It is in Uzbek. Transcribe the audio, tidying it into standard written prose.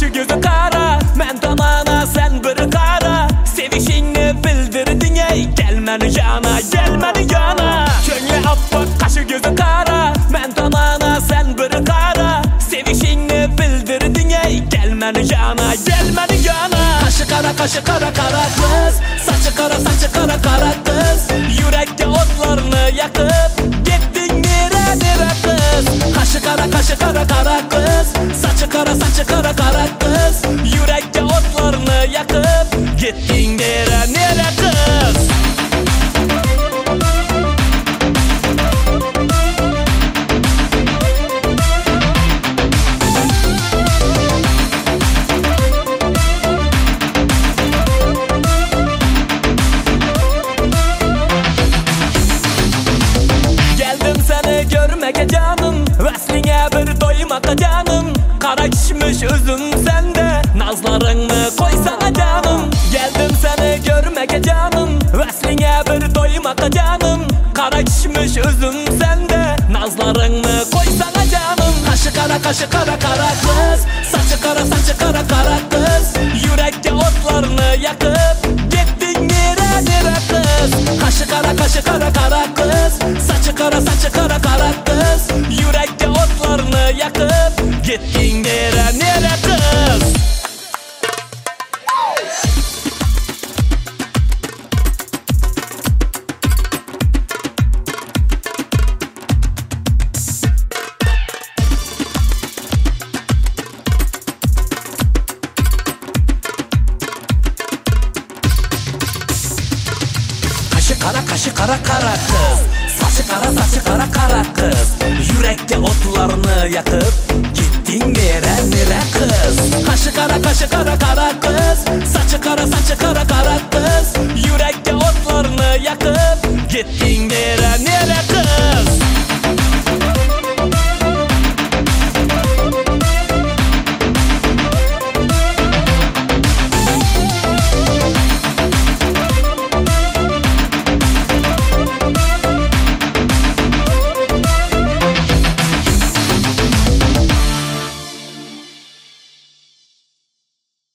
kaşı gözü kara, men tamana sen bir kara. Sevişini bildirdin ey, gelmeni yana, gelmeni yana. Könlü appak kaşı gözü kara, men tamana sen bir kara. Sevişini bildirdin ey, gelmeni yana, gelmeni yana. Kaşı kara kara kız, saçı kara kara kız. Yürekte otlarını yakıp gittin nere kız. Kaşı kara kara kız, saçı kara kara kız. Yürekte otlarını yakıp gittin nere kız. Görmeke canım, vesline bir doymaka canım. Kara kişmiş üzüm sende, nazlarını koysana canım. Geldim seni görmeke canım, vesline bir doymaka canım. Kara kişmiş üzüm sende, nazlarını koysana canım. Kaşı kara kara kız, saçı kara kara kız. Yürekte otlarını yakıp gittin nere kız. Kaşı kara kara kız, saçı kara kara kız. Yürekte otlarını yakıp gittin nere kız. Kaşı kara kız, saçı kara kız. Yürekte otlarını yakıp gittin nere kız. Kaşı kara kız, saçı kara kara kız. Yürekte otlarını yakıp gittin nere kız.